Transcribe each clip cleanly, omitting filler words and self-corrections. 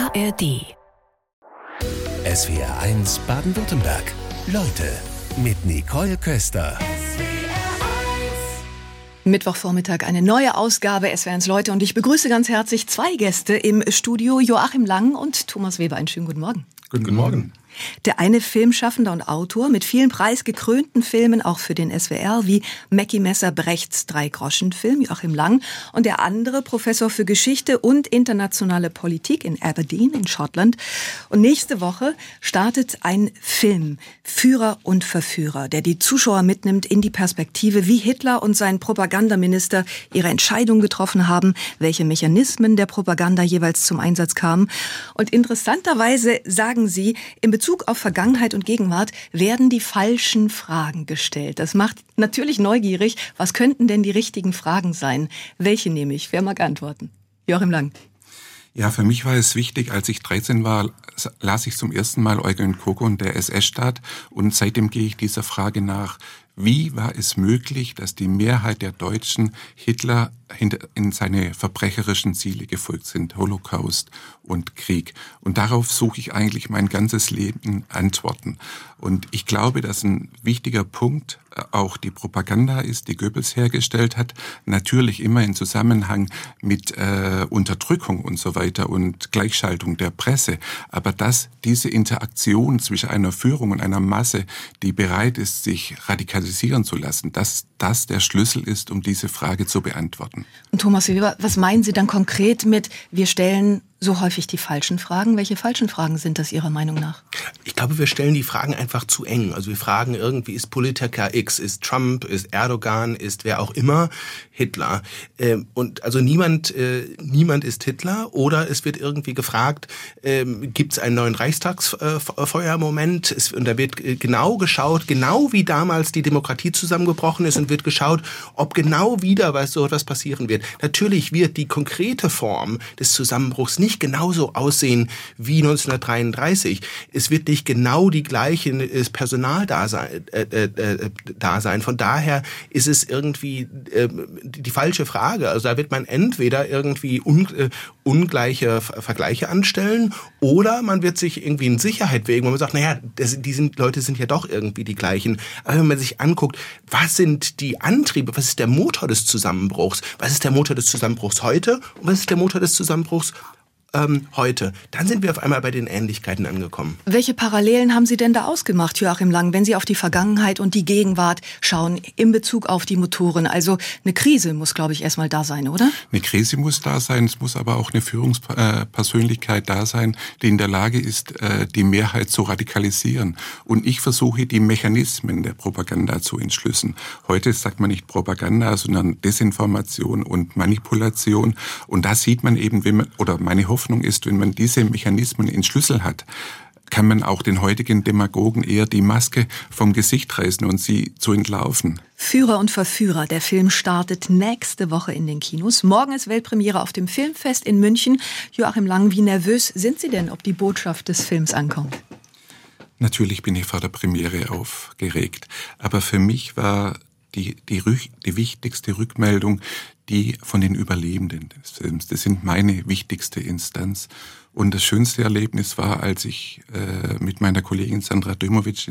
ARD. SWR1 Baden-Württemberg. Leute mit Nicole Köster. Mittwochvormittag eine neue Ausgabe SWR1 Leute und ich begrüße ganz herzlich zwei Gäste im Studio, Joachim Lang und Thomas Weber. Einen schönen guten Morgen. Guten Morgen. Der eine Filmschaffender und Autor mit vielen preisgekrönten Filmen, auch für den SWR, wie Mackie Messer-Brechts Drei-Groschen-Film, Joachim Lang. Und der andere Professor für Geschichte und internationale Politik in Aberdeen in Schottland. Und nächste Woche startet ein Film, Führer und Verführer, der die Zuschauer mitnimmt in die Perspektive, wie Hitler und sein Propagandaminister ihre Entscheidung getroffen haben, welche Mechanismen der Propaganda jeweils zum Einsatz kamen. Und interessanterweise sagen sie, in Bezug auf Vergangenheit und Gegenwart werden die falschen Fragen gestellt. Das macht natürlich neugierig. Was könnten denn die richtigen Fragen sein? Welche nehme ich? Wer mag antworten? Joachim Lang. Ja, für mich war es wichtig, als ich 13 war, las ich zum ersten Mal Eugen Kogon, der SS-Staat. Und seitdem gehe ich dieser Frage nach. Wie war es möglich, dass die Mehrheit der Deutschen Hitler in seine verbrecherischen Ziele gefolgt sind, Holocaust und Krieg? Und darauf suche ich eigentlich mein ganzes Leben Antworten. Und ich glaube, dass ein wichtiger Punkt auch die Propaganda ist, die Goebbels hergestellt hat, natürlich immer in Zusammenhang mit Unterdrückung und so weiter und Gleichschaltung der Presse. Aber dass diese Interaktion zwischen einer Führung und einer Masse, die bereit ist, sich radikalisieren zu lassen, dass das der Schlüssel ist, um diese Frage zu beantworten. Und Thomas Weber, was meinen Sie dann konkret mit, wir stellen so häufig die falschen Fragen? Welche falschen Fragen sind das Ihrer Meinung nach? Ich glaube, wir stellen die Fragen einfach zu eng. Also wir fragen irgendwie, ist Politiker X, ist Trump, ist Erdogan, ist wer auch immer Hitler? Und also niemand ist Hitler. Oder es wird irgendwie gefragt, gibt es einen neuen Reichstagsfeuermoment? Und da wird genau geschaut, genau wie damals die Demokratie zusammengebrochen ist, und wird geschaut, ob genau wieder so etwas passieren wird. Natürlich wird die konkrete Form des Zusammenbruchs nicht genauso aussehen wie 1933. Es wird nicht genau die gleiche Personal da sein. Von daher ist es irgendwie die falsche Frage. Also da wird man entweder irgendwie ungleiche Vergleiche anstellen, oder man wird sich irgendwie in Sicherheit wägen, wo man sagt, naja, Leute sind ja doch irgendwie die gleichen. Aber wenn man sich anguckt, was sind die Antriebe, was ist der Motor des Zusammenbruchs, was ist der Motor des Zusammenbruchs heute und was ist der Motor des Zusammenbruchs heute, dann sind wir auf einmal bei den Ähnlichkeiten angekommen. Welche Parallelen haben Sie denn da ausgemacht, Joachim Lang, wenn Sie auf die Vergangenheit und die Gegenwart schauen in Bezug auf die Motoren? Also eine Krise muss, glaube ich, erstmal da sein, oder? Eine Krise muss da sein, es muss aber auch eine Führungspersönlichkeit da sein, die in der Lage ist, die Mehrheit zu radikalisieren. Und ich versuche, die Mechanismen der Propaganda zu entschlüsseln. Heute sagt man nicht Propaganda, sondern Desinformation und Manipulation. Und da sieht man eben, meine Hoffnung ist, wenn man diese Mechanismen entschlüsselt hat, kann man auch den heutigen Demagogen eher die Maske vom Gesicht reißen und sie zu entlarven. Führer und Verführer. Der Film startet nächste Woche in den Kinos. Morgen ist Weltpremiere auf dem Filmfest in München. Joachim Lang, wie nervös sind Sie denn, ob die Botschaft des Films ankommt? Natürlich bin ich vor der Premiere aufgeregt. Aber für mich war die wichtigste Rückmeldung die von den Überlebenden des Films. Das sind meine wichtigste Instanz. Und das schönste Erlebnis war, als ich mit meiner Kollegin Sandra Dömowitsch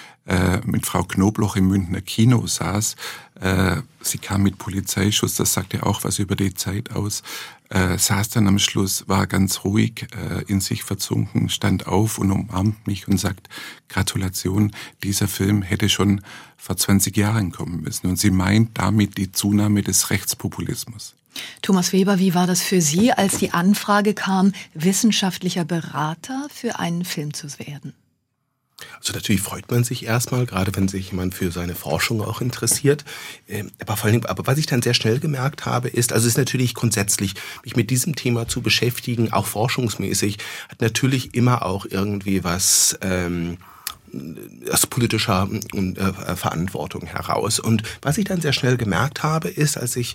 mit Frau Knobloch im Münchner Kino saß. Sie kam mit Polizeischuss, das sagte auch was über die Zeit aus. Saß dann am Schluss, war ganz ruhig, in sich versunken, stand auf und umarmt mich und sagt, Gratulation, dieser Film hätte schon vor 20 Jahren kommen müssen. Und sie meint damit die Zunahme des Rechtspopulismus. Thomas Weber, wie war das für Sie, als die Anfrage kam, wissenschaftlicher Berater für einen Film zu werden? Also natürlich freut man sich erstmal, gerade wenn sich jemand für seine Forschung auch interessiert. Aber was ich dann sehr schnell gemerkt habe, ist, also es ist natürlich grundsätzlich, mich mit diesem Thema zu beschäftigen, auch forschungsmäßig, hat natürlich immer auch irgendwie was aus politischer Verantwortung heraus. Und was ich dann sehr schnell gemerkt habe, ist, als ich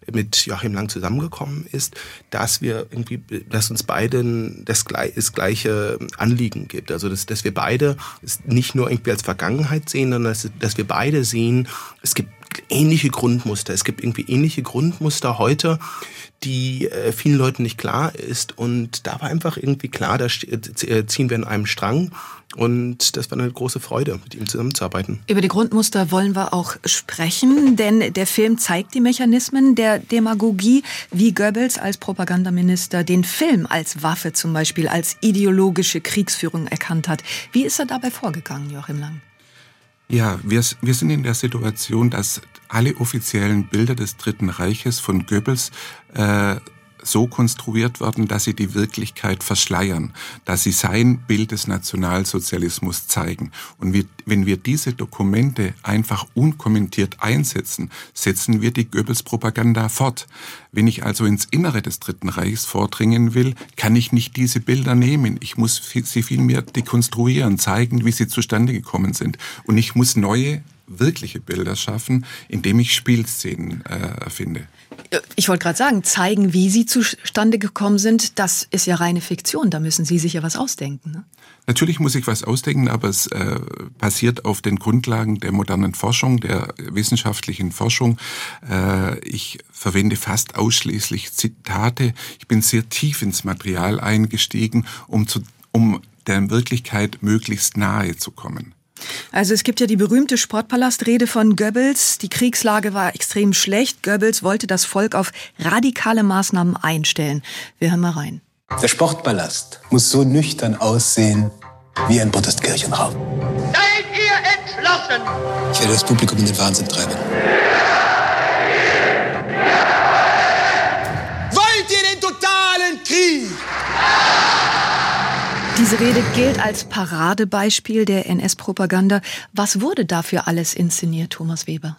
mit Joachim Lang zusammengekommen ist, dass uns beiden das gleiche Anliegen gibt. Also dass wir beide es nicht nur irgendwie als Vergangenheit sehen, sondern dass wir beide sehen, es gibt ähnliche Grundmuster. Es gibt irgendwie ähnliche Grundmuster heute, die vielen Leuten nicht klar ist. Und da war einfach irgendwie klar, da ziehen wir in einem Strang. Und das war eine große Freude, mit ihm zusammenzuarbeiten. Über die Grundmuster wollen wir auch sprechen, denn der Film zeigt die Mechanismen der Demagogie, wie Goebbels als Propagandaminister den Film als Waffe zum Beispiel, als ideologische Kriegsführung erkannt hat. Wie ist er dabei vorgegangen, Joachim Lang? Ja, wir sind in der Situation, dass alle offiziellen Bilder des Dritten Reiches von Goebbels so konstruiert werden, dass sie die Wirklichkeit verschleiern, dass sie sein Bild des Nationalsozialismus zeigen. Und wenn wir diese Dokumente einfach unkommentiert einsetzen, setzen wir die Goebbels-Propaganda fort. Wenn ich also ins Innere des Dritten Reichs vordringen will, kann ich nicht diese Bilder nehmen. Ich muss sie vielmehr dekonstruieren, zeigen, wie sie zustande gekommen sind. Und ich muss neue, wirkliche Bilder schaffen, indem ich Spielszenen erfinde. Ich wollte gerade sagen, zeigen, wie sie zustande gekommen sind, das ist ja reine Fiktion. Da müssen Sie sich ja was ausdenken, ne? Natürlich muss ich was ausdenken, aber es basiert auf den Grundlagen der modernen Forschung, der wissenschaftlichen Forschung. Ich verwende fast ausschließlich Zitate. Ich bin sehr tief ins Material eingestiegen, um der Wirklichkeit möglichst nahe zu kommen. Also es gibt ja die berühmte Sportpalastrede von Goebbels. Die Kriegslage war extrem schlecht. Goebbels wollte das Volk auf radikale Maßnahmen einstellen. Wir hören mal rein. Der Sportpalast muss so nüchtern aussehen wie ein Protestkirchenraum. Seid ihr entschlossen? Ich werde das Publikum in den Wahnsinn treiben. Wollt ihr den totalen Krieg? Diese Rede gilt als Paradebeispiel der NS-Propaganda. Was wurde dafür alles inszeniert, Thomas Weber?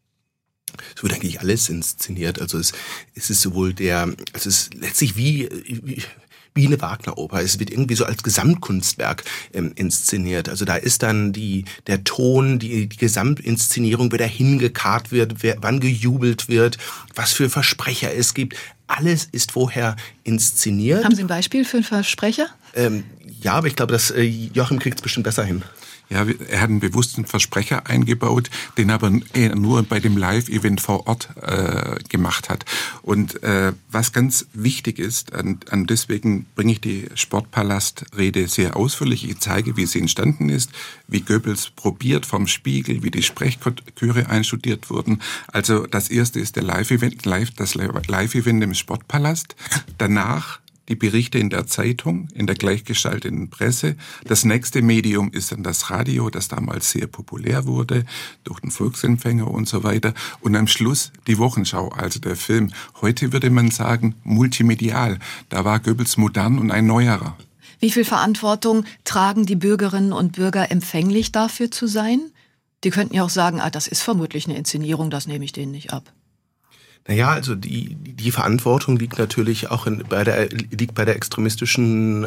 Es wird eigentlich alles inszeniert. Also es ist sowohl es ist letztlich wie eine Wagner-Oper. Es wird irgendwie so als Gesamtkunstwerk inszeniert. Also da ist dann der Ton, die Gesamtinszenierung, wer da hingekarrt wird, wann gejubelt wird, was für Versprecher es gibt. Alles ist vorher inszeniert. Haben Sie ein Beispiel für einen Versprecher? Ja, aber ich glaube, dass Joachim kriegt es bestimmt besser hin. Ja, er hat einen bewussten Versprecher eingebaut, den aber er nur bei dem Live-Event vor Ort gemacht hat. Und was ganz wichtig ist, deswegen bringe ich die Sportpalast-Rede sehr ausführlich. Ich zeige, wie sie entstanden ist, wie Goebbels probiert vom Spiegel, wie die Sprechchöre einstudiert wurden. Also das erste ist das Live-Event im Sportpalast. Danach die Berichte in der Zeitung, in der gleichgestalteten Presse. Das nächste Medium ist dann das Radio, das damals sehr populär wurde, durch den Volksempfänger und so weiter. Und am Schluss die Wochenschau, also der Film. Heute würde man sagen, multimedial. Da war Goebbels modern und ein neuerer. Wie viel Verantwortung tragen die Bürgerinnen und Bürger, empfänglich dafür zu sein? Die könnten ja auch sagen, das ist vermutlich eine Inszenierung, das nehme ich denen nicht ab. Naja, also die Verantwortung liegt natürlich auch bei der extremistischen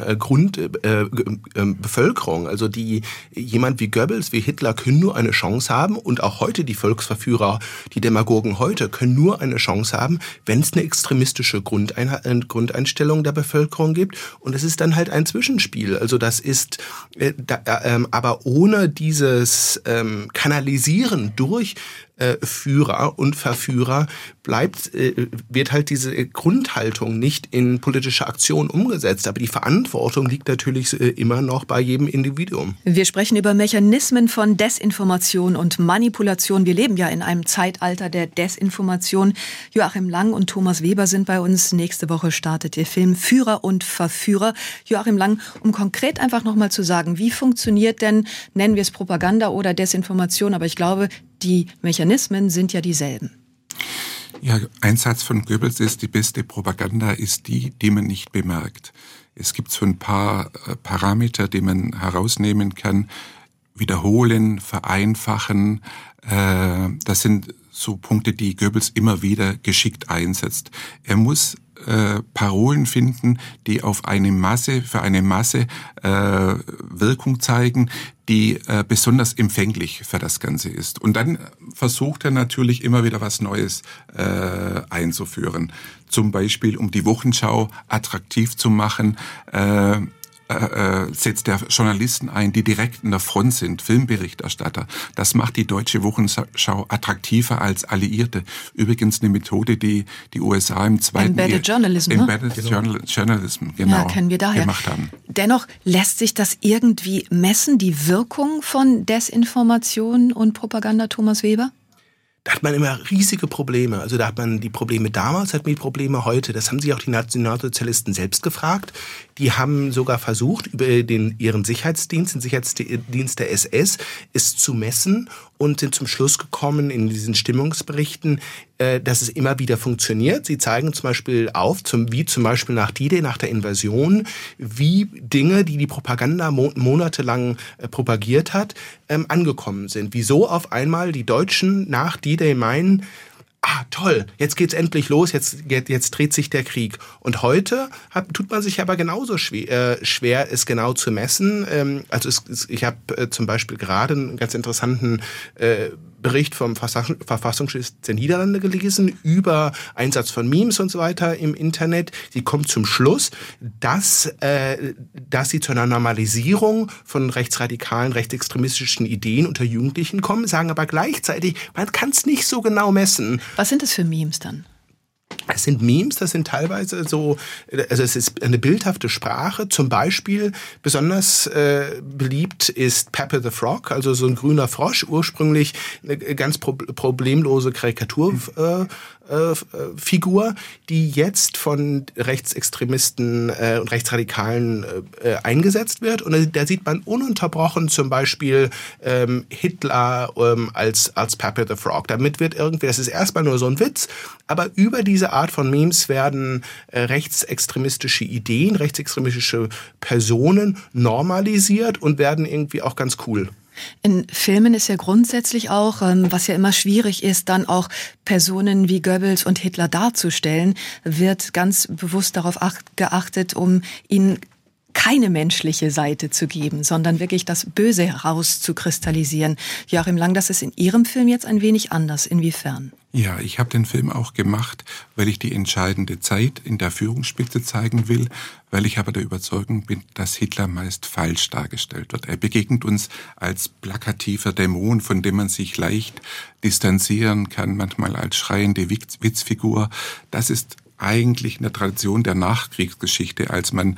Bevölkerung. Also jemand wie Goebbels, wie Hitler können nur eine Chance haben, und auch heute die Volksverführer, die Demagogen heute können nur eine Chance haben, wenn es eine extremistische Grundeinstellung der Bevölkerung gibt. Und es ist dann halt ein Zwischenspiel. Also das ist, aber ohne dieses Kanalisieren durch Führer und Verführer wird halt diese Grundhaltung nicht in politische Aktion umgesetzt. Aber die Verantwortung liegt natürlich immer noch bei jedem Individuum. Wir sprechen über Mechanismen von Desinformation und Manipulation. Wir leben ja in einem Zeitalter der Desinformation. Joachim Lang und Thomas Weber sind bei uns. Nächste Woche startet der Film Führer und Verführer. Joachim Lang, um konkret einfach nochmal zu sagen, wie funktioniert denn, nennen wir es Propaganda oder Desinformation, aber ich glaube, die Mechanismen sind ja dieselben. Ja, ein Satz von Goebbels ist, die beste Propaganda ist die man nicht bemerkt. Es gibt so ein paar Parameter, die man herausnehmen kann. Wiederholen, vereinfachen, das sind so Punkte, die Goebbels immer wieder geschickt einsetzt. Er muss Parolen finden, die für eine Masse Wirkung zeigen, die besonders empfänglich für das Ganze ist. Und dann versucht er natürlich immer wieder was Neues einzuführen. Zum Beispiel, um die Wochenschau attraktiv zu machen, setzt er Journalisten ein, die direkt in der Front sind, Filmberichterstatter. Das macht die deutsche Wochenschau attraktiver als Alliierte. Übrigens eine Methode, die die USA im Zweiten Embedded Journalism, Journalism, genau, ja, kennen wir daher. Gemacht haben. Dennoch lässt sich das irgendwie messen, die Wirkung von Desinformation und Propaganda, Thomas Weber? Da hat man immer riesige Probleme. Also da hat man die Probleme damals, hat man die Probleme heute. Das haben sich auch die Nationalsozialisten selbst gefragt. Die haben sogar versucht, über ihren Sicherheitsdienst, den Sicherheitsdienst der SS, es zu messen und sind zum Schluss gekommen in diesen Stimmungsberichten, dass es immer wieder funktioniert. Sie zeigen zum Beispiel auf, wie zum Beispiel nach D-Day, nach der Invasion, wie Dinge, die Propaganda monatelang propagiert hat, angekommen sind. Wieso auf einmal die Deutschen nach D-Day meinen, toll, jetzt geht's endlich los, jetzt dreht sich der Krieg. Und heute tut man sich aber genauso schwer, es genau zu messen. Ich habe zum Beispiel gerade einen ganz interessanten Bericht vom Verfassungsschutz der Niederlande gelesen über Einsatz von Memes und so weiter im Internet. Sie kommt zum Schluss, dass sie zu einer Normalisierung von rechtsradikalen, rechtsextremistischen Ideen unter Jugendlichen kommen, sagen aber gleichzeitig, man kann es nicht so genau messen. Was sind das für Memes dann? Es sind Memes, das sind teilweise so, also es ist eine bildhafte Sprache. Zum Beispiel besonders beliebt ist Pepe the Frog, also so ein grüner Frosch, ursprünglich eine ganz problemlose Karikaturfigur, die jetzt von Rechtsextremisten und Rechtsradikalen eingesetzt wird. Und da sieht man ununterbrochen zum Beispiel Hitler als Pepe the Frog. Damit wird irgendwie, das ist erstmal nur so ein Witz, aber über diese Art von Memes werden rechtsextremistische Ideen, rechtsextremistische Personen normalisiert und werden irgendwie auch ganz cool. In Filmen ist ja grundsätzlich auch, was ja immer schwierig ist, dann auch Personen wie Goebbels und Hitler darzustellen, wird ganz bewusst darauf geachtet, um ihnen keine menschliche Seite zu geben, sondern wirklich das Böse herauszukristallisieren. Joachim Lang, das ist in Ihrem Film jetzt ein wenig anders. Inwiefern? Ja, ich habe den Film auch gemacht, weil ich die entscheidende Zeit in der Führungsspitze zeigen will, weil ich aber der Überzeugung bin, dass Hitler meist falsch dargestellt wird. Er begegnet uns als plakativer Dämon, von dem man sich leicht distanzieren kann, manchmal als schreiende Witzfigur. Das ist eigentlich in der Tradition der Nachkriegsgeschichte, als man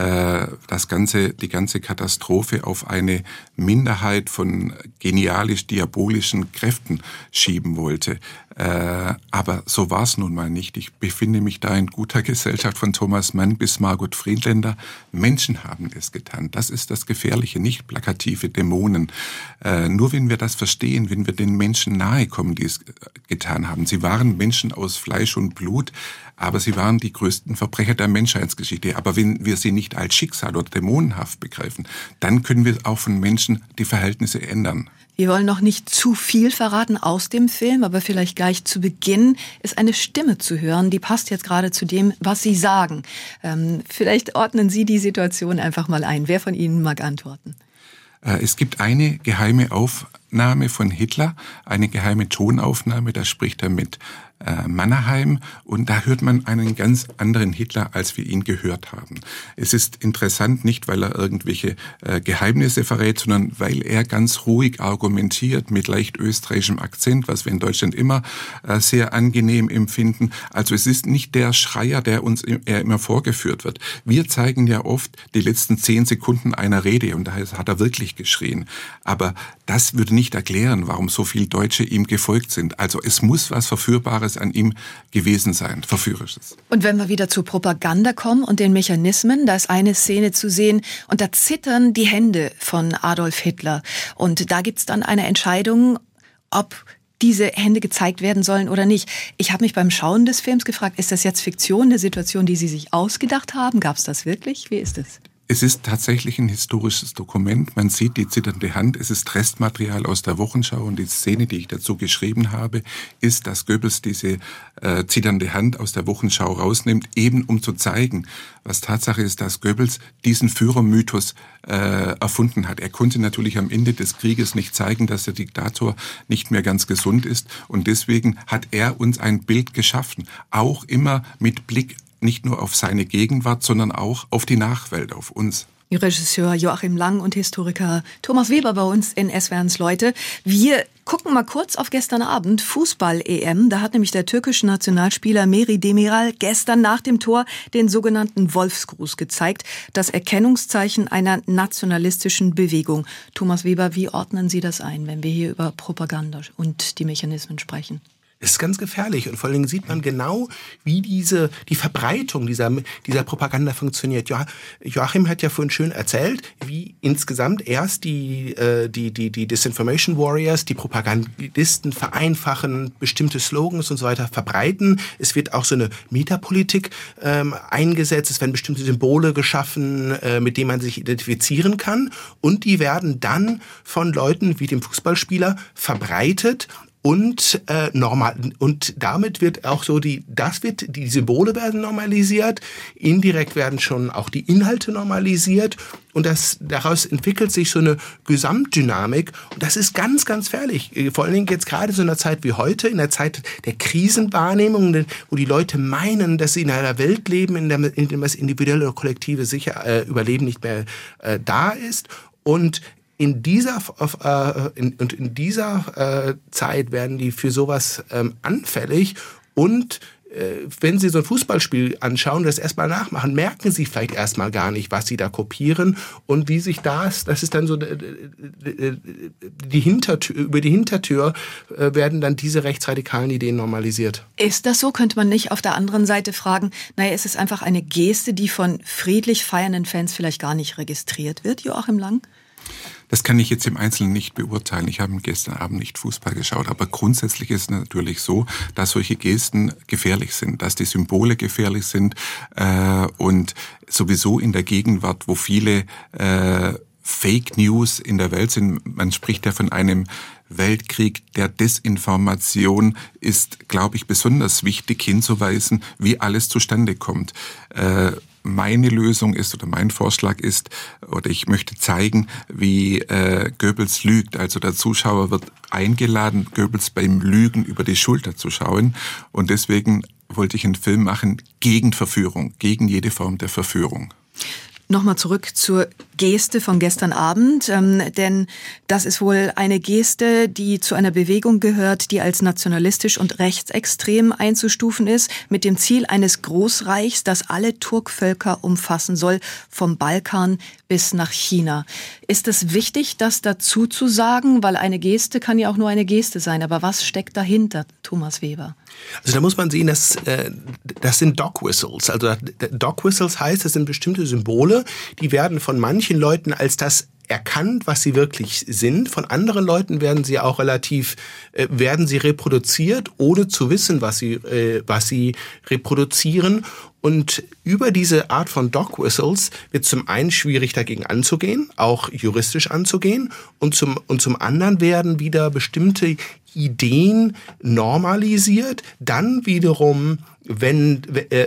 die ganze Katastrophe auf eine Minderheit von genialisch-diabolischen Kräften schieben wollte. Aber so war es nun mal nicht. Ich befinde mich da in guter Gesellschaft von Thomas Mann bis Margot Friedländer. Menschen haben es getan. Das ist das Gefährliche, nicht plakative Dämonen. Nur wenn wir das verstehen, wenn wir den Menschen nahe kommen, die es getan haben. Sie waren Menschen aus Fleisch und Blut, aber sie waren die größten Verbrecher der Menschheitsgeschichte. Aber wenn wir sie nicht als Schicksal oder dämonenhaft begreifen, dann können wir auch von Menschen die Verhältnisse ändern. Wir wollen noch nicht zu viel verraten aus dem Film, aber vielleicht gleich zu Beginn ist eine Stimme zu hören, die passt jetzt gerade zu dem, was Sie sagen. Vielleicht ordnen Sie die Situation einfach mal ein. Wer von Ihnen mag antworten? Es gibt eine geheime Aufnahme von Hitler, eine geheime Tonaufnahme, da spricht er mit Mannerheim und da hört man einen ganz anderen Hitler, als wir ihn gehört haben. Es ist interessant, nicht weil er irgendwelche Geheimnisse verrät, sondern weil er ganz ruhig argumentiert mit leicht österreichischem Akzent, was wir in Deutschland immer sehr angenehm empfinden. Also es ist nicht der Schreier, der uns immer vorgeführt wird. Wir zeigen ja oft die letzten 10 Sekunden einer Rede und da hat er wirklich geschrien. Aber das würde nicht erklären, warum so viele Deutsche ihm gefolgt sind. Also es muss was Verführbares an ihm gewesen sein, Verführerisches. Und wenn wir wieder zur Propaganda kommen und den Mechanismen, da ist eine Szene zu sehen und da zittern die Hände von Adolf Hitler. Und da gibt's dann eine Entscheidung, ob diese Hände gezeigt werden sollen oder nicht. Ich habe mich beim Schauen des Films gefragt, ist das jetzt Fiktion, eine Situation, die Sie sich ausgedacht haben? Gab's das wirklich? Wie ist es? Es ist tatsächlich ein historisches Dokument. Man sieht die zitternde Hand. Es ist Restmaterial aus der Wochenschau. Und die Szene, die ich dazu geschrieben habe, ist, dass Goebbels diese zitternde Hand aus der Wochenschau rausnimmt, eben um zu zeigen, was Tatsache ist, dass Goebbels diesen Führermythos erfunden hat. Er konnte natürlich am Ende des Krieges nicht zeigen, dass der Diktator nicht mehr ganz gesund ist. Und deswegen hat er uns ein Bild geschaffen. Auch immer mit Blick nicht nur auf seine Gegenwart, sondern auch auf die Nachwelt, auf uns. Regisseur Joachim Lang und Historiker Thomas Weber bei uns in SWR1 Leute. Wir gucken mal kurz auf gestern Abend, Fußball-EM. Da hat nämlich der türkische Nationalspieler Meri Demiral gestern nach dem Tor den sogenannten Wolfsgruß gezeigt. Das Erkennungszeichen einer nationalistischen Bewegung. Thomas Weber, wie ordnen Sie das ein, wenn wir hier über Propaganda und die Mechanismen sprechen? Das ist ganz gefährlich und vor allen Dingen sieht man genau, wie die Verbreitung dieser Propaganda funktioniert. Joachim hat ja vorhin schön erzählt, wie insgesamt erst die Disinformation Warriors, die Propagandisten vereinfachen, bestimmte Slogans und so weiter verbreiten. Es wird auch so eine Metapolitik eingesetzt, es werden bestimmte Symbole geschaffen, mit denen man sich identifizieren kann und die werden dann von Leuten wie dem Fußballspieler verbreitet. Und damit wird auch so die Symbole werden normalisiert, indirekt werden schon auch die Inhalte normalisiert und daraus entwickelt sich so eine Gesamtdynamik und das ist ganz, ganz gefährlich. Vor allen Dingen jetzt gerade so in einer Zeit wie heute, in der Zeit der Krisenwahrnehmung, wo die Leute meinen, dass sie in einer Welt leben, in der das individuelle oder kollektive Überleben nicht mehr da ist und in dieser Zeit werden die für sowas anfällig und wenn Sie so ein Fußballspiel anschauen, das erstmal nachmachen, merken Sie vielleicht erstmal gar nicht, was Sie da kopieren und wie sich das ist dann so über die Hintertür werden dann diese rechtsradikalen Ideen normalisiert. Ist das so? Könnte man nicht auf der anderen Seite fragen, naja, ist es einfach eine Geste, die von friedlich feiernden Fans vielleicht gar nicht registriert wird, Joachim Lang? Das kann ich jetzt im Einzelnen nicht beurteilen. Ich habe gestern Abend nicht Fußball geschaut. Aber grundsätzlich ist es natürlich so, dass solche Gesten gefährlich sind, dass die Symbole gefährlich sind und sowieso in der Gegenwart, wo viele Fake News in der Welt sind. Man spricht ja von einem Weltkrieg der Desinformation, ist, glaube ich, besonders wichtig hinzuweisen, wie alles zustande kommt. Meine Lösung ist oder mein Vorschlag ist, oder ich möchte zeigen, wie Goebbels lügt. Also der Zuschauer wird eingeladen, Goebbels beim Lügen über die Schulter zu schauen. Und deswegen wollte ich einen Film machen gegen Verführung, gegen jede Form der Verführung. Nochmal zurück zur Geste von gestern Abend, denn das ist wohl eine Geste, die zu einer Bewegung gehört, die als nationalistisch und rechtsextrem einzustufen ist, mit dem Ziel eines Großreichs, das alle Turkvölker umfassen soll, vom Balkan bis nach China. Ist es wichtig, das dazu zu sagen, weil eine Geste kann ja auch nur eine Geste sein, aber was steckt dahinter, Thomas Weber? Also da muss man sehen, das sind Dog Whistles. Also Dog Whistles heißt, das sind bestimmte Symbole, die werden von manchen Leuten als das erkannt, was sie wirklich sind. Von anderen Leuten werden sie auch werden sie reproduziert, ohne zu wissen, was sie reproduzieren. Und über diese Art von Dog Whistles wird zum einen schwierig dagegen anzugehen, auch juristisch anzugehen, und zum anderen werden wieder bestimmte Ideen normalisiert, dann wiederum, wenn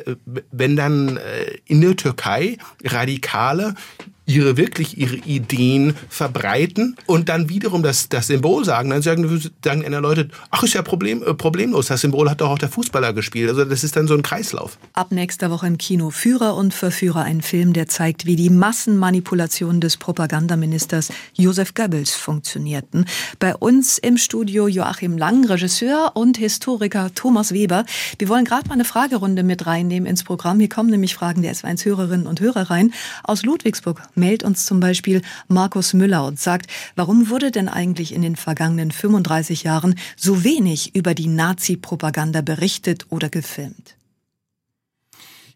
dann in der Türkei Radikale ihre Ideen verbreiten und dann wiederum das Symbol sagen. Dann sagen Leute, ach, ist ja problemlos, das Symbol hat doch auch der Fußballer gespielt. Also das ist dann so ein Kreislauf. Ab nächster Woche im Kino Führer und Verführer, ein Film, der zeigt, wie die Massenmanipulationen des Propagandaministers Joseph Goebbels funktionierten. Bei uns im Studio Joachim Lang, Regisseur und Historiker Thomas Weber. Wir wollen gerade mal eine Fragerunde mit reinnehmen ins Programm. Hier kommen nämlich Fragen der SWR1 Hörerinnen und Hörer rein. Aus Ludwigsburg meldet uns zum Beispiel Markus Müller und sagt, warum wurde denn eigentlich in den vergangenen 35 Jahren so wenig über die Nazi-Propaganda berichtet oder gefilmt?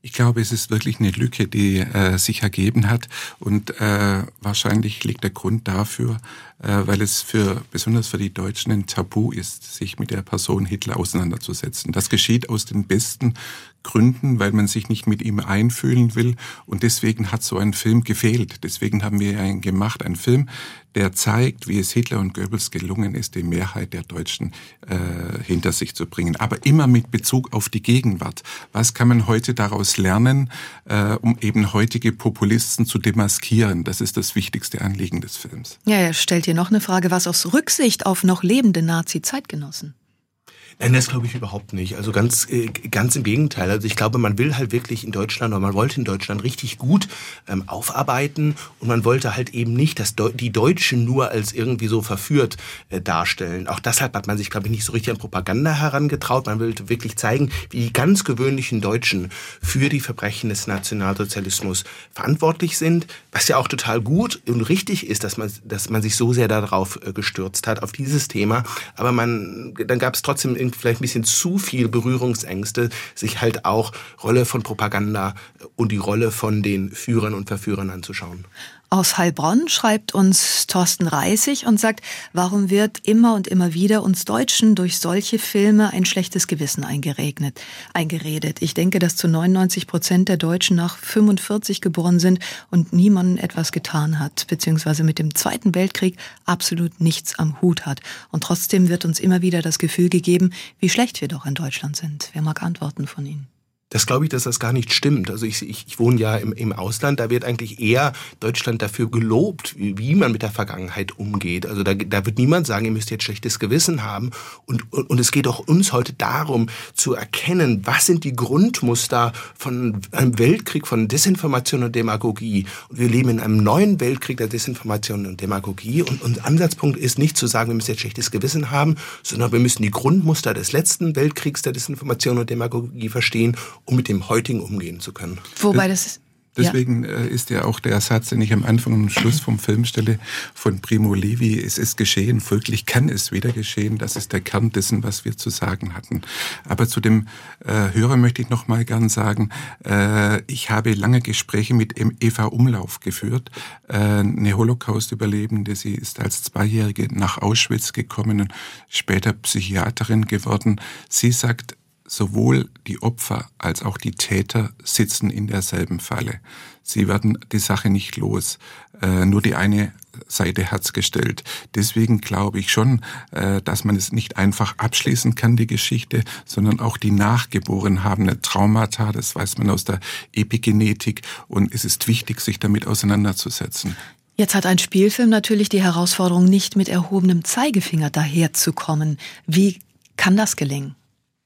Ich glaube, es ist wirklich eine Lücke, die sich ergeben hat und wahrscheinlich liegt der Grund dafür, weil es besonders für die Deutschen ein Tabu ist, sich mit der Person Hitler auseinanderzusetzen. Das geschieht aus den besten Gründen, weil man sich nicht mit ihm einfühlen will und deswegen hat so ein Film gefehlt. Deswegen haben wir einen gemacht, einen Film, der zeigt, wie es Hitler und Goebbels gelungen ist, die Mehrheit der Deutschen hinter sich zu bringen. Aber immer mit Bezug auf die Gegenwart. Was kann man heute daraus lernen, um eben heutige Populisten zu demaskieren? Das ist das wichtigste Anliegen des Films. Ja, er stellt hier noch eine Frage, was aus Rücksicht auf noch lebende Nazi-Zeitgenossen? Nein, das glaube ich überhaupt nicht. Also ganz im Gegenteil. Also ich glaube, man will halt wirklich in Deutschland, oder man wollte in Deutschland richtig gut aufarbeiten und man wollte halt eben nicht, dass die Deutschen nur als irgendwie so verführt darstellen. Auch deshalb hat man sich, glaube ich, nicht so richtig an Propaganda herangetraut. Man wollte wirklich zeigen, wie die ganz gewöhnlichen Deutschen für die Verbrechen des Nationalsozialismus verantwortlich sind. Was ja auch total gut und richtig ist, dass man sich so sehr darauf gestürzt hat, auf dieses Thema. Aber dann gab es trotzdem vielleicht ein bisschen zu viel Berührungsängste, sich halt auch Rolle von Propaganda und die Rolle von den Führern und Verführern anzuschauen. Aus Heilbronn schreibt uns Thorsten Reissig und sagt, warum wird immer und immer wieder uns Deutschen durch solche Filme ein schlechtes Gewissen eingeredet? Ich denke, dass zu 99% der Deutschen nach 45 geboren sind und niemandem etwas getan hat, beziehungsweise mit dem Zweiten Weltkrieg absolut nichts am Hut hat. Und trotzdem wird uns immer wieder das Gefühl gegeben, wie schlecht wir doch in Deutschland sind. Wer mag antworten von Ihnen? Das glaube ich, dass das gar nicht stimmt. Also ich wohne ja im Ausland, da wird eigentlich eher Deutschland dafür gelobt, wie man mit der Vergangenheit umgeht. Also da wird niemand sagen, ihr müsst jetzt schlechtes Gewissen haben. Und es geht auch uns heute darum, zu erkennen, was sind die Grundmuster von einem Weltkrieg von Desinformation und Demagogie. Und wir leben in einem neuen Weltkrieg der Desinformation und Demagogie. Und unser Ansatzpunkt ist nicht zu sagen, wir müssen jetzt schlechtes Gewissen haben, sondern wir müssen die Grundmuster des letzten Weltkriegs der Desinformation und Demagogie verstehen, um mit dem heutigen umgehen zu können. Wobei das ist... Deswegen ist ja auch der Satz, den ich am Anfang und Schluss vom Film stelle, von Primo Levi, es ist geschehen, folglich kann es wieder geschehen. Das ist der Kern dessen, was wir zu sagen hatten. Aber zu dem Hörer möchte ich noch mal gern sagen, ich habe lange Gespräche mit Eva Umlauf geführt, eine Holocaust-Überlebende. Sie ist als 2-Jährige nach Auschwitz gekommen und später Psychiaterin geworden. Sie sagt, sowohl die Opfer als auch die Täter sitzen in derselben Falle. Sie werden die Sache nicht los. Nur die eine Seite hat's gestellt. Deswegen glaube ich schon, dass man es nicht einfach abschließen kann, die Geschichte, sondern auch die Nachgeborenen haben eine Traumata, das weiß man aus der Epigenetik, und es ist wichtig, sich damit auseinanderzusetzen. Jetzt hat ein Spielfilm natürlich die Herausforderung, nicht mit erhobenem Zeigefinger daherzukommen. Wie kann das gelingen?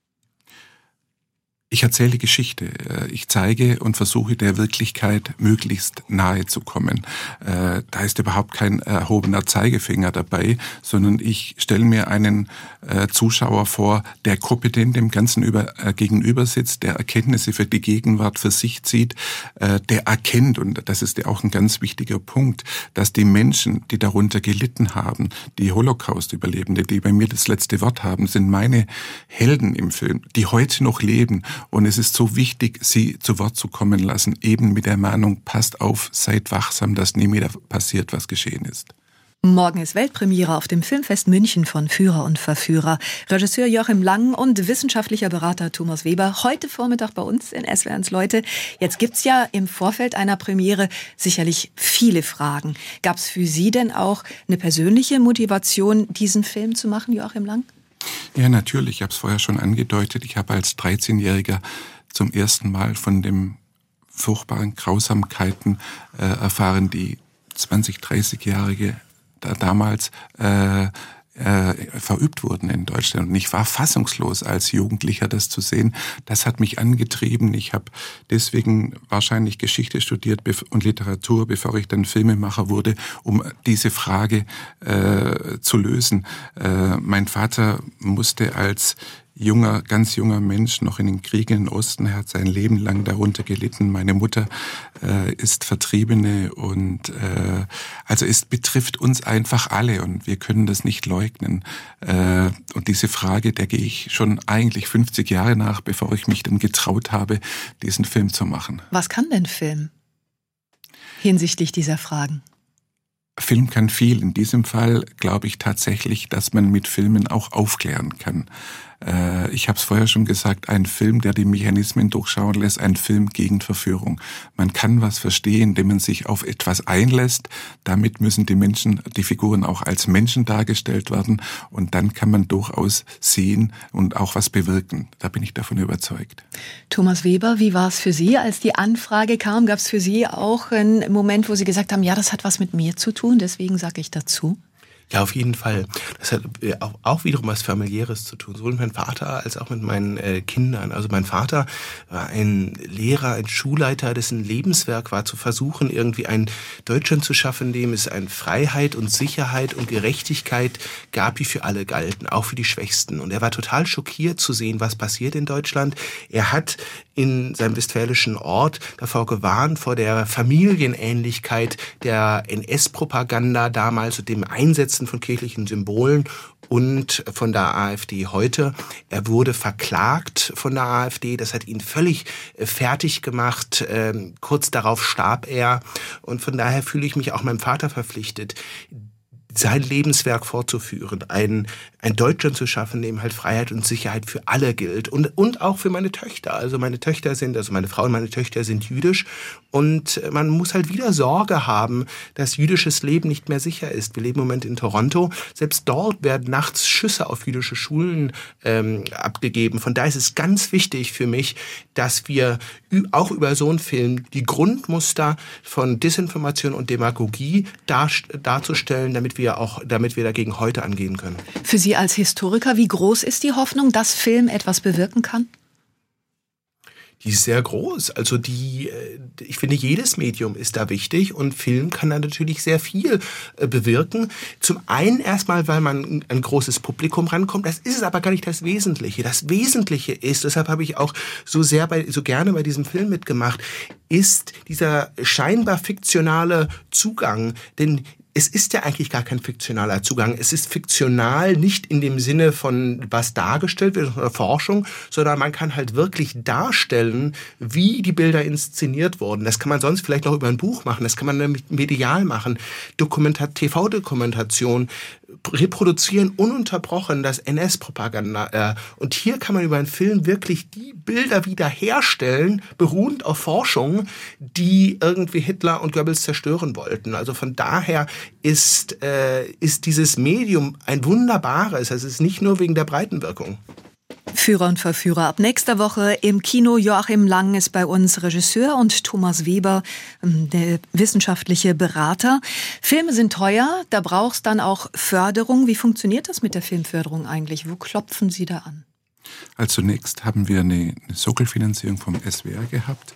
Ich erzähle Geschichte. Ich zeige und versuche der Wirklichkeit möglichst nahe zu kommen. Da ist überhaupt kein erhobener Zeigefinger dabei, sondern ich stelle mir einen Zuschauer vor, der kompetent dem Ganzen gegenüber sitzt, der Erkenntnisse für die Gegenwart für sich zieht, der erkennt, und das ist ja auch ein ganz wichtiger Punkt, dass die Menschen, die darunter gelitten haben, die Holocaust-Überlebende, die bei mir das letzte Wort haben, sind meine Helden im Film, die heute noch leben. Und es ist so wichtig, sie zu Wort zu kommen lassen, eben mit der Mahnung, passt auf, seid wachsam, dass nie wieder passiert, was geschehen ist. Morgen ist Weltpremiere auf dem Filmfest München von Führer und Verführer. Regisseur Joachim Lang und wissenschaftlicher Berater Thomas Weber, heute Vormittag bei uns in SWR1 Leute. Jetzt gibt's ja im Vorfeld einer Premiere sicherlich viele Fragen. Gab's für Sie denn auch eine persönliche Motivation, diesen Film zu machen, Joachim Lang? Ja, natürlich. Ich habe es vorher schon angedeutet. Ich habe als 13-Jähriger zum ersten Mal von den furchtbaren Grausamkeiten erfahren, die 20-, 30-Jährige damals verübt wurden in Deutschland. Und ich war fassungslos als Jugendlicher, das zu sehen. Das hat mich angetrieben. Ich habe deswegen wahrscheinlich Geschichte studiert und Literatur, bevor ich dann Filmemacher wurde, um diese Frage zu lösen. Mein Vater musste als ganz junger Mensch noch in den Kriegen im Osten. Er hat sein Leben lang darunter gelitten. Meine Mutter ist Vertriebene und also es betrifft uns einfach alle und wir können das nicht leugnen. Und diese Frage, der gehe ich schon eigentlich 50 Jahre nach, bevor ich mich dann getraut habe, diesen Film zu machen. Was kann denn Film hinsichtlich dieser Fragen? Film kann viel. In diesem Fall glaube ich tatsächlich, dass man mit Filmen auch aufklären kann. Ich habe es vorher schon gesagt, ein Film, der die Mechanismen durchschauen lässt, ein Film gegen Verführung. Man kann was verstehen, indem man sich auf etwas einlässt. Damit müssen die Figuren auch als Menschen dargestellt werden. Und dann kann man durchaus sehen und auch was bewirken. Da bin ich davon überzeugt. Thomas Weber, wie war es für Sie, als die Anfrage kam? Gab es für Sie auch einen Moment, wo Sie gesagt haben, ja, das hat was mit mir zu tun, deswegen sage ich dazu? Ja, auf jeden Fall. Das hat auch wiederum was Familiäres zu tun, sowohl mit meinem Vater als auch mit meinen Kindern. Also mein Vater war ein Lehrer, ein Schulleiter, dessen Lebenswerk war, zu versuchen, irgendwie ein Deutschland zu schaffen, in dem es eine Freiheit und Sicherheit und Gerechtigkeit gab, die für alle galten, auch für die Schwächsten. Und er war total schockiert zu sehen, was passiert in Deutschland. Er hat in seinem westfälischen Ort davor gewarnt, vor der Familienähnlichkeit der NS-Propaganda damals und dem Einsetzen von kirchlichen Symbolen und von der AfD heute. Er wurde verklagt von der AfD. Das hat ihn völlig fertig gemacht. Kurz darauf starb er. Und von daher fühle ich mich auch meinem Vater verpflichtet, sein Lebenswerk fortzuführen, ein Deutschland zu schaffen, in dem halt Freiheit und Sicherheit für alle gilt und auch für meine Töchter. Also meine Frau und meine Töchter sind jüdisch und man muss halt wieder Sorge haben, dass jüdisches Leben nicht mehr sicher ist. Wir leben im Moment in Toronto. Selbst dort werden nachts Schüsse auf jüdische Schulen abgegeben. Von daher ist es ganz wichtig für mich, dass wir auch über so einen Film die Grundmuster von Desinformation und Demagogie darzustellen, damit wir dagegen heute angehen können. Für Sie als Historiker, wie groß ist die Hoffnung, dass Film etwas bewirken kann? Die ist sehr groß. Also ich finde, jedes Medium ist da wichtig und Film kann da natürlich sehr viel bewirken. Zum einen erstmal, weil man ein großes Publikum rankommt. Das ist es aber gar nicht das Wesentliche. Das Wesentliche ist, deshalb habe ich auch so gerne bei diesem Film mitgemacht, ist dieser scheinbar fiktionale Zugang. Denn es ist ja eigentlich gar kein fiktionaler Zugang. Es ist fiktional nicht in dem Sinne von, was dargestellt wird, von der Forschung, sondern man kann halt wirklich darstellen, wie die Bilder inszeniert wurden. Das kann man sonst vielleicht auch über ein Buch machen, das kann man nämlich medial machen. TV-Dokumentation, reproduzieren ununterbrochen das NS-Propaganda. Und hier kann man über einen Film wirklich die Bilder wiederherstellen, beruhend auf Forschung, die irgendwie Hitler und Goebbels zerstören wollten. Also von daher ist dieses Medium ein wunderbares. Es ist nicht nur wegen der Breitenwirkung. Führer und Verführer ab nächster Woche im Kino. Joachim Lang ist bei uns Regisseur und Thomas Weber, der wissenschaftliche Berater. Filme sind teuer, da braucht es dann auch Förderung. Wie funktioniert das mit der Filmförderung eigentlich? Wo klopfen Sie da an? Also zunächst haben wir eine Sockelfinanzierung vom SWR gehabt.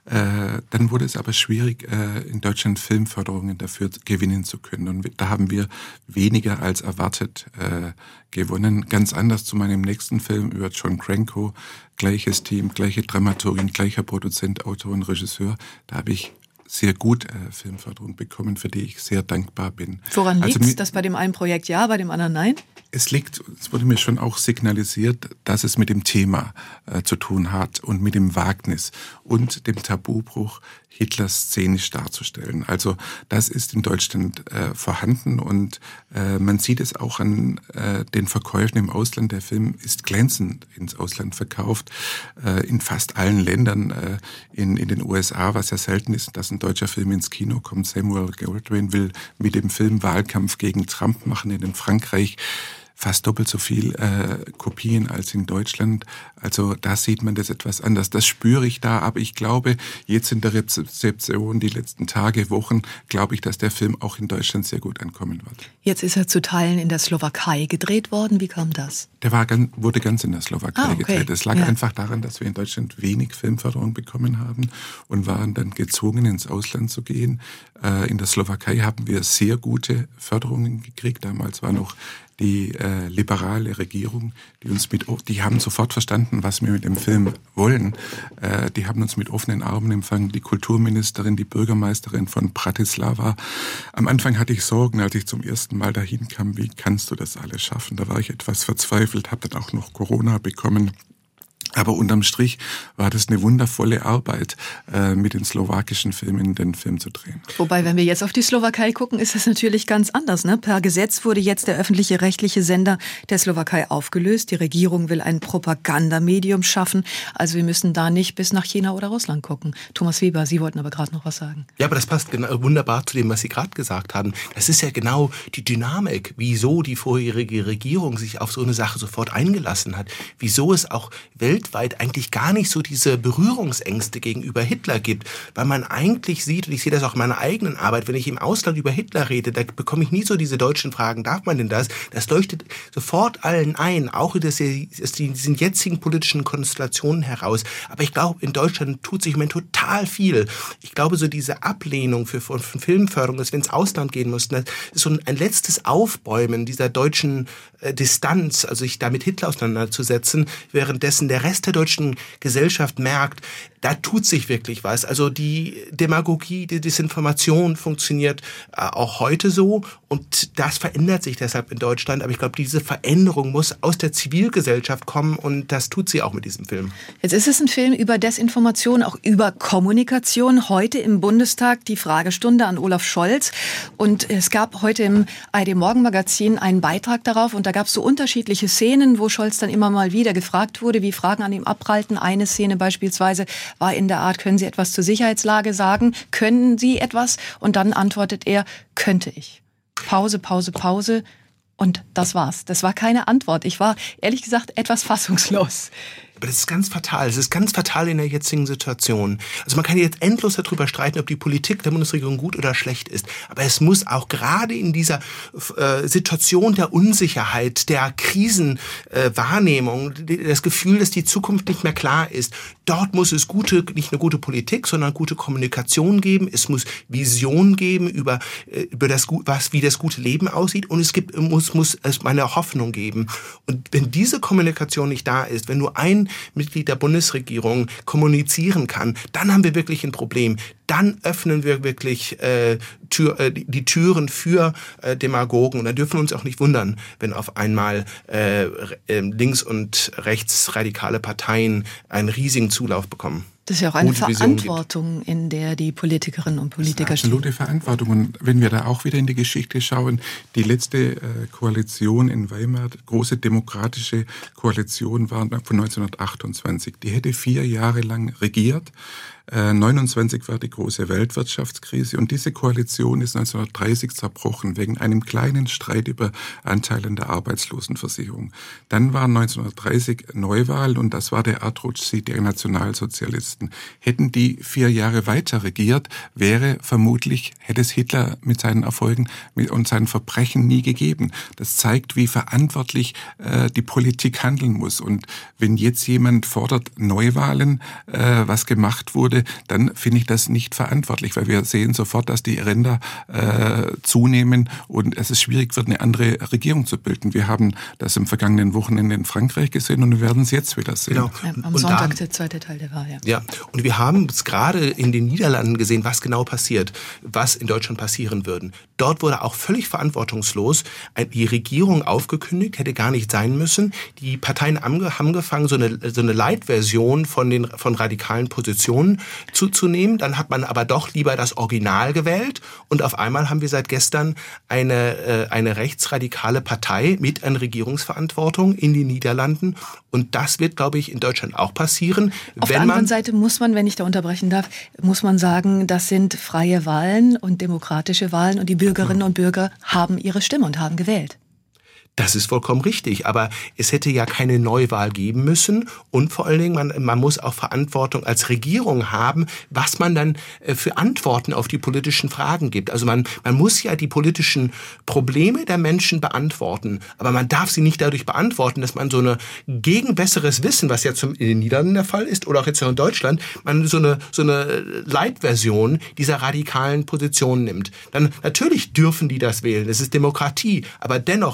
Dann wurde es aber schwierig, in Deutschland Filmförderungen dafür gewinnen zu können. Und da haben wir weniger als erwartet gewonnen. Ganz anders zu meinem nächsten Film über John Cranko. Gleiches Team, gleiche Dramaturgin, gleicher Produzent, Autor und Regisseur. Da habe ich sehr gut Filmförderung bekommen, für die ich sehr dankbar bin. Woran liegt es, dass bei dem einen Projekt ja, bei dem anderen nein? Es wurde mir schon auch signalisiert, dass es mit dem Thema zu tun hat und mit dem Wagnis und dem Tabubruch, Hitler szenisch darzustellen. Also das ist in Deutschland vorhanden und man sieht es auch an den Verkäufen im Ausland. Der Film ist glänzend ins Ausland verkauft, in fast allen Ländern, in den USA, was ja selten ist, dass ein deutscher Film ins Kino kommt. Samuel Goldwyn will mit dem Film Wahlkampf gegen Trump machen in Frankreich. Fast doppelt so viel Kopien als in Deutschland. Also da sieht man das etwas anders. Das spüre ich da, aber ich glaube, jetzt in der Rezeption, die letzten Tage, Wochen, glaube ich, dass der Film auch in Deutschland sehr gut ankommen wird. Jetzt ist er zu Teilen in der Slowakei gedreht worden. Wie kam das? Der wurde ganz in der Slowakei gedreht. Es lag einfach daran, dass wir in Deutschland wenig Filmförderung bekommen haben und waren dann gezwungen, ins Ausland zu gehen. In der Slowakei haben wir sehr gute Förderungen gekriegt. Damals war noch die liberale Regierung, die haben sofort verstanden, was wir mit dem Film wollen. Die haben uns mit offenen Armen empfangen, die Kulturministerin, die Bürgermeisterin von Bratislava. Am Anfang hatte ich Sorgen, als ich zum ersten Mal dahin kam, wie kannst du das alles schaffen? Da war ich etwas verzweifelt, habe dann auch noch Corona bekommen. Aber unterm Strich war das eine wundervolle Arbeit, mit den slowakischen Filmen den Film zu drehen. Wobei, wenn wir jetzt auf die Slowakei gucken, ist das natürlich ganz anders, ne? Per Gesetz wurde jetzt der öffentliche rechtliche Sender der Slowakei aufgelöst. Die Regierung will ein Propagandamedium schaffen. Also wir müssen da nicht bis nach China oder Russland gucken. Thomas Weber, Sie wollten aber gerade noch was sagen. Ja, aber das passt wunderbar zu dem, was Sie gerade gesagt haben. Das ist ja genau die Dynamik, wieso die vorherige Regierung sich auf so eine Sache sofort eingelassen hat. Wieso es auch weltweit eigentlich gar nicht so diese Berührungsängste gegenüber Hitler gibt, weil man eigentlich sieht, und ich sehe das auch in meiner eigenen Arbeit, wenn ich im Ausland über Hitler rede, da bekomme ich nie so diese deutschen Fragen, darf man denn das? Das leuchtet sofort allen ein, auch aus diesen jetzigen politischen Konstellationen heraus. Aber ich glaube, in Deutschland tut sich im Moment total viel. Ich glaube, so diese Ablehnung von Filmförderung, dass wir ins Ausland gehen mussten, das ist so ein letztes Aufbäumen dieser deutschen Distanz, also sich da mit Hitler auseinanderzusetzen, währenddessen der Rest der deutschen Gesellschaft merkt, da tut sich wirklich was. Also die Demagogie, die Desinformation funktioniert auch heute so und das verändert sich deshalb in Deutschland. Aber ich glaube, diese Veränderung muss aus der Zivilgesellschaft kommen und das tut sie auch mit diesem Film. Jetzt ist es ein Film über Desinformation, auch über Kommunikation. Heute im Bundestag die Fragestunde an Olaf Scholz und es gab heute im ARD-Morgenmagazin einen Beitrag darauf und da gab es so unterschiedliche Szenen, wo Scholz dann immer mal wieder gefragt wurde, wie Fragen an ihm abprallten. Eine Szene beispielsweise war in der Art, können Sie etwas zur Sicherheitslage sagen? Können Sie etwas? Und dann antwortet er, könnte ich. Pause, Pause, Pause. Und das war's. Das war keine Antwort. Ich war, ehrlich gesagt, etwas fassungslos. Aber das ist ganz fatal. Es ist ganz fatal in der jetzigen Situation. Also man kann jetzt endlos darüber streiten, ob die Politik der Bundesregierung gut oder schlecht ist. Aber es muss auch gerade in dieser Situation der Unsicherheit, der Krisenwahrnehmung, das Gefühl, dass die Zukunft nicht mehr klar ist, dort muss es nicht eine gute Politik, sondern gute Kommunikation geben. Es muss Vision geben über das, wie das gute Leben aussieht. Und muss es eine Hoffnung geben. Und wenn diese Kommunikation nicht da ist, wenn nur ein Mitglied der Bundesregierung kommunizieren kann, dann haben wir wirklich ein Problem. Dann öffnen wir wirklich die Türen für Demagogen. Und da dürfen wir uns auch nicht wundern, wenn auf einmal links- und rechtsradikale Parteien einen riesigen Zulauf bekommen. Das ist ja auch eine Verantwortung, in der die Politikerinnen und Politiker stehen. Absolute Verantwortung. Und wenn wir da auch wieder in die Geschichte schauen, die letzte Koalition in Weimar, große demokratische Koalition, war von 1928. Die hätte 4 Jahre lang regiert. 1929 war die große Weltwirtschaftskrise und diese Koalition ist 1930 zerbrochen wegen einem kleinen Streit über Anteile an der Arbeitslosenversicherung. Dann waren 1930 Neuwahlen und das war der Erdrutschsieg der Nationalsozialisten. Hätten die 4 Jahre weiter regiert, hätte es Hitler mit seinen Erfolgen und seinen Verbrechen nie gegeben. Das zeigt, wie verantwortlich die Politik handeln muss. Und wenn jetzt jemand fordert Neuwahlen, was gemacht wurde, dann finde ich das nicht verantwortlich, weil wir sehen sofort, dass die Ränder zunehmen und es ist schwierig wird, eine andere Regierung zu bilden. Wir haben das im vergangenen Wochenende in Frankreich gesehen und wir werden es jetzt wieder sehen. Genau. Ja, am Sonntag der zweite Teil der Wahl. Ja, und wir haben es gerade in den Niederlanden gesehen, was genau passiert, was in Deutschland passieren würde. Dort wurde auch völlig verantwortungslos die Regierung aufgekündigt, hätte gar nicht sein müssen. Die Parteien haben angefangen, so eine Light-Version von radikalen Positionen zuzunehmen. Dann hat man aber doch lieber das Original gewählt und auf einmal haben wir seit gestern eine rechtsradikale Partei mit einer Regierungsverantwortung in den Niederlanden und das wird, glaube ich, in Deutschland auch passieren. Auf der anderen Seite muss man, wenn ich da unterbrechen darf, muss man sagen, das sind freie Wahlen und demokratische Wahlen und die Bürgerinnen und Bürger haben ihre Stimme und haben gewählt. Das ist vollkommen richtig, aber es hätte ja keine Neuwahl geben müssen und vor allen Dingen, man muss auch Verantwortung als Regierung haben, was man dann für Antworten auf die politischen Fragen gibt. Also man muss ja die politischen Probleme der Menschen beantworten, aber man darf sie nicht dadurch beantworten, dass man so eine gegen besseres Wissen, was jetzt in den Niederlanden der Fall ist oder auch jetzt in Deutschland, man so eine Light-Version dieser radikalen Position nimmt. Dann natürlich dürfen die das wählen, das ist Demokratie, aber dennoch wählen die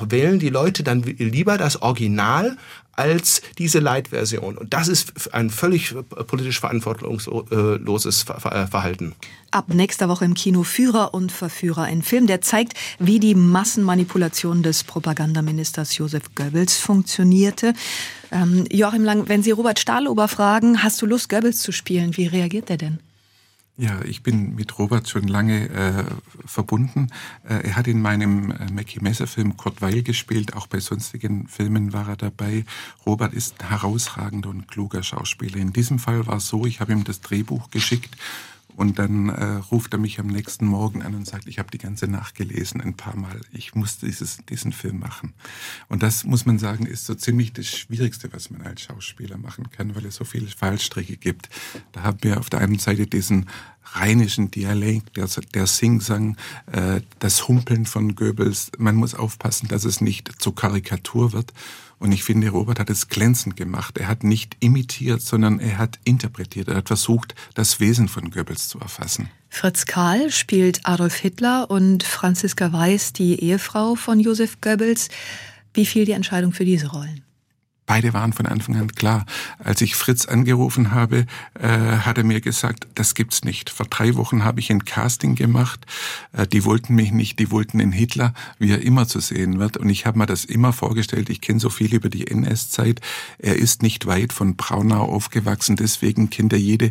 die Leute dann lieber das Original als diese Light-Version. Und das ist ein völlig politisch verantwortungsloses Verhalten. Ab nächster Woche im Kino Führer und Verführer. Ein Film, der zeigt, wie die Massenmanipulation des Propagandaministers Joseph Goebbels funktionierte. Joachim Lang, wenn Sie Robert Stahlober fragen, hast du Lust, Goebbels zu spielen? Wie reagiert er denn? Ja, ich bin mit Robert schon lange verbunden. Er hat in meinem Mackie Messer-Film Kurt Weill gespielt, auch bei sonstigen Filmen war er dabei. Robert ist ein herausragender und kluger Schauspieler. In diesem Fall war es so, ich habe ihm das Drehbuch geschickt und dann ruft er mich am nächsten Morgen an und sagt, ich habe die ganze Nacht gelesen, ein paar Mal. Ich muss diesen Film machen. Und das, muss man sagen, ist so ziemlich das Schwierigste, was man als Schauspieler machen kann, weil es so viele Fallstricke gibt. Da haben wir auf der einen Seite diesen rheinischen Dialekt, der Singsang, das Humpeln von Goebbels. Man muss aufpassen, dass es nicht zur Karikatur wird. Und ich finde, Robert hat es glänzend gemacht. Er hat nicht imitiert, sondern er hat interpretiert. Er hat versucht, das Wesen von Goebbels zu erfassen. Fritz Karl spielt Adolf Hitler und Franziska Weiß, die Ehefrau von Joseph Goebbels. Wie fiel die Entscheidung für diese Rollen? Beide waren von Anfang an klar. Als ich Fritz angerufen habe, hat er mir gesagt, das gibt's nicht. Vor 3 Wochen habe ich ein Casting gemacht. Die wollten mich nicht, die wollten den Hitler, wie er immer zu sehen wird. Und ich habe mir das immer vorgestellt. Ich kenne so viel über die NS-Zeit. Er ist nicht weit von Braunau aufgewachsen. Deswegen kennt er jede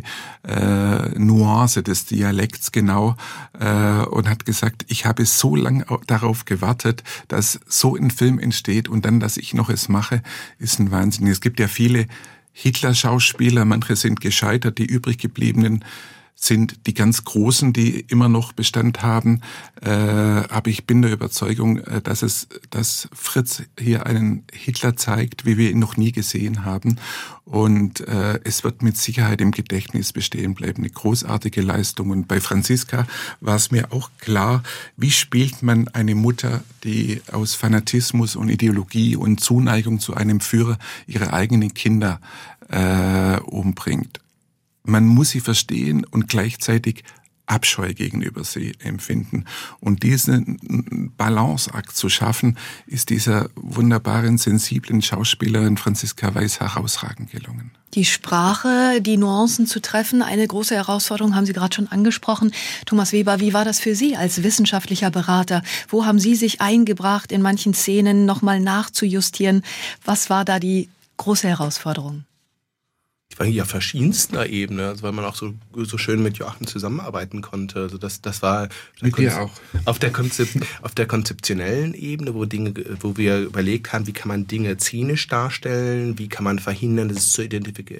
Nuance des Dialekts genau. Und hat gesagt, ich habe so lange darauf gewartet, dass so ein Film entsteht und dann, dass ich noch es mache, ist ein Wahnsinn. Es gibt ja viele Hitler-Schauspieler, manche sind gescheitert, die übrig gebliebenen sind die ganz Großen, die immer noch Bestand haben. Aber ich bin der Überzeugung, dass Fritz hier einen Hitler zeigt, wie wir ihn noch nie gesehen haben. Und es wird mit Sicherheit im Gedächtnis bestehen bleiben. Eine großartige Leistung. Und bei Franziska war es mir auch klar, wie spielt man eine Mutter, die aus Fanatismus und Ideologie und Zuneigung zu einem Führer ihre eigenen Kinder umbringt. Man muss sie verstehen und gleichzeitig Abscheu gegenüber sie empfinden. Und diesen Balanceakt zu schaffen, ist dieser wunderbaren, sensiblen Schauspielerin Franziska Weiß herausragend gelungen. Die Sprache, die Nuancen zu treffen, eine große Herausforderung, haben Sie gerade schon angesprochen. Thomas Weber, wie war das für Sie als wissenschaftlicher Berater? Wo haben Sie sich eingebracht, in manchen Szenen nochmal nachzujustieren? Was war da die große Herausforderung? Ich war hier auf verschiedenster Ebene, also weil man auch so schön mit Joachim zusammenarbeiten konnte. Also das war mit dir auch. Auf der konzeptionellen Ebene, wo wir überlegt haben, wie kann man Dinge szenisch darstellen, wie kann man verhindern, dass es zur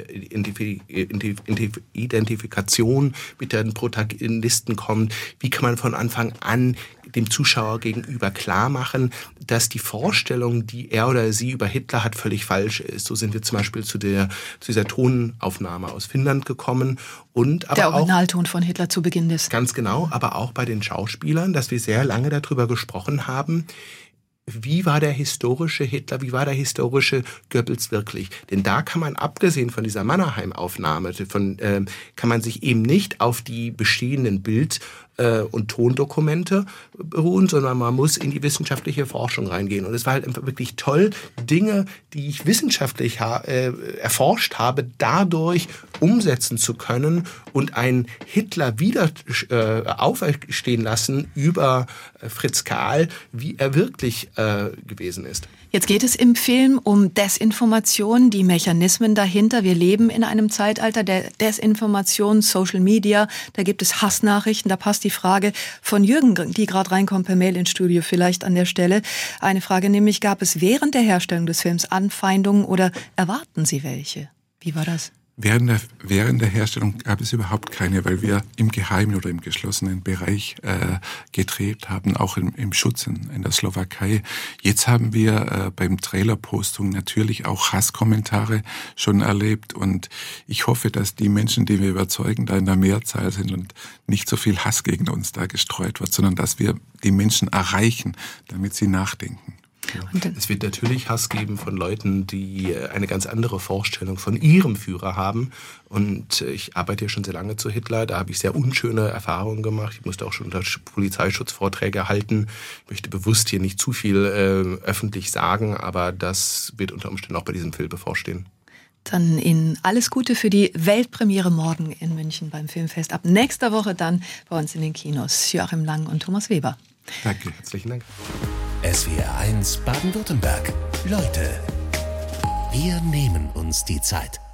Identifikation mit den Protagonisten kommt, wie kann man von Anfang an dem Zuschauer gegenüber klar machen, dass die Vorstellung, die er oder sie über Hitler hat, völlig falsch ist. So sind wir zum Beispiel zu dieser Tonaufnahme aus Finnland gekommen. Und aber der Originalton von Hitler zu Beginn des. Ganz genau, aber auch bei den Schauspielern, dass wir sehr lange darüber gesprochen haben, wie war der historische Hitler, wie war der historische Goebbels wirklich? Denn da kann man, abgesehen von dieser Mannerheim-Aufnahme, kann man sich eben nicht auf die bestehenden Bild- und Tondokumente beruhen, sondern man muss in die wissenschaftliche Forschung reingehen. Und es war halt einfach wirklich toll, Dinge, die ich wissenschaftlich erforscht habe, dadurch umsetzen zu können und einen Hitler wieder auferstehen lassen über Fritz Karl, wie er wirklich gewesen ist. Jetzt geht es im Film um Desinformation, die Mechanismen dahinter. Wir leben in einem Zeitalter der Desinformation, Social Media, da gibt es Hassnachrichten, da passt die Frage von Jürgen, die gerade reinkommt per Mail ins Studio, vielleicht an der Stelle. Eine Frage nämlich, gab es während der Herstellung des Films Anfeindungen oder erwarten Sie welche? Wie war das? Während der Herstellung gab es überhaupt keine, weil wir im geheimen oder im geschlossenen Bereich gedreht haben, auch im Schutz in der Slowakei. Jetzt haben wir beim Trailerpostung natürlich auch Hasskommentare schon erlebt und ich hoffe, dass die Menschen, die wir überzeugen, da in der Mehrzahl sind und nicht so viel Hass gegen uns da gestreut wird, sondern dass wir die Menschen erreichen, damit sie nachdenken. Es wird natürlich Hass geben von Leuten, die eine ganz andere Vorstellung von ihrem Führer haben. Und ich arbeite ja schon sehr lange zu Hitler. Da habe ich sehr unschöne Erfahrungen gemacht. Ich musste auch schon unter Polizeischutzvorträge halten. Ich möchte bewusst hier nicht zu viel öffentlich sagen, aber das wird unter Umständen auch bei diesem Film bevorstehen. Dann Ihnen alles Gute für die Weltpremiere morgen in München beim Filmfest. Ab nächster Woche dann bei uns in den Kinos. Joachim Lang und Thomas Weber. Danke, herzlichen Dank. SWR 1 Baden-Württemberg. Leute, wir nehmen uns die Zeit.